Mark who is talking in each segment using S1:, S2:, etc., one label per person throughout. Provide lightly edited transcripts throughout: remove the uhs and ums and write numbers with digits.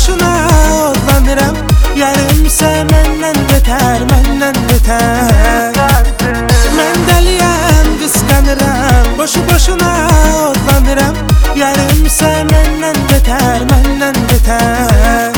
S1: boşuna odlanıram. Yarımsa menden beter, menden beter. Men deliyem, kıskanıram. Boşu boşuna odlanıram. Yarımsa menden beter, menden beter.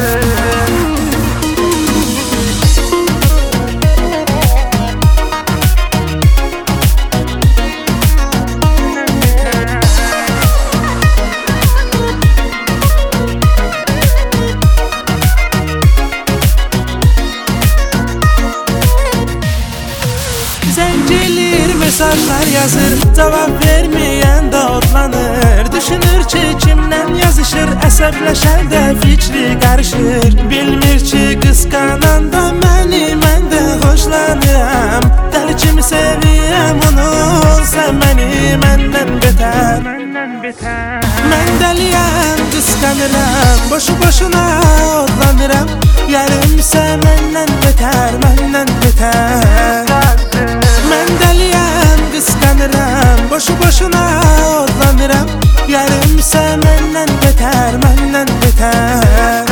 S1: Zəncilir, mesajlar yazır, cavab vermeyen de otlanır. Düşünür ki kimden yazışır, əsəbləşər də fikri qarışır. Bilmir ki qıskananda məni mən də xoşlanıram. Dəli kimi sevirəm onu, sən məni məndən betər. Mən dəliyəm, qıskanıram, boşu boşuna odlanıram. Yarımsa məndən betər, məndən betər. Men deliyem, kıskanıram. Boşu boşuna odlanıram. Yarımsa menden beter, menden beter.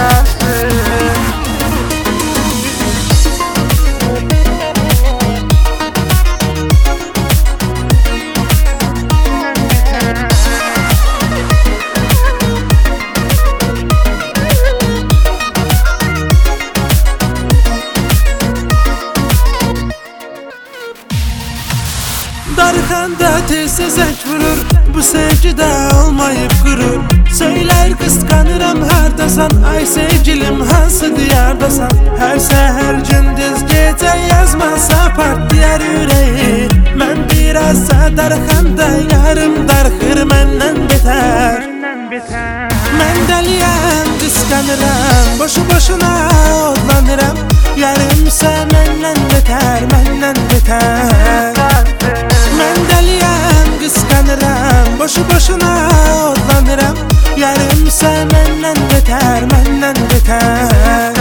S1: Darıkanda tez zək vurur, bu sevgide olmayıp gurur. Söyler kıskanıram hardasan, ay sevgilim hansı diyardasan. Her seher gündüz gece yazmasa partiyar yüreği. Ben birazsa darıkanda yarım darıkır menden beter. Men deliyem, kıskanıram, boşu boşuna odlanıram. Yarımsa menden beter, menden beter. Men deliyem, kıskanıram. Boşu boşuna odlanıram. Yarımsa menden beter, menden beter.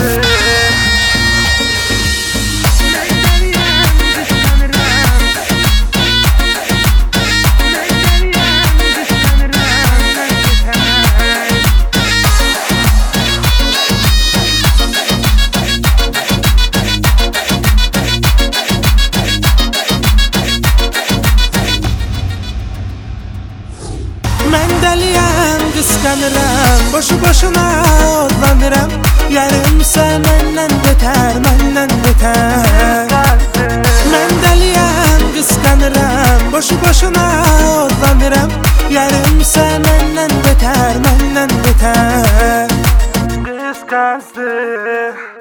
S1: Men deliyem, kıskanıram. Boşu boşuna odlanıram. Yarımsa menden beter, menden beter. Men deliyem, kıskanıram. Boşu boşuna odlanıram. Yarımsa menden beter, menden beter. Kıskançlık.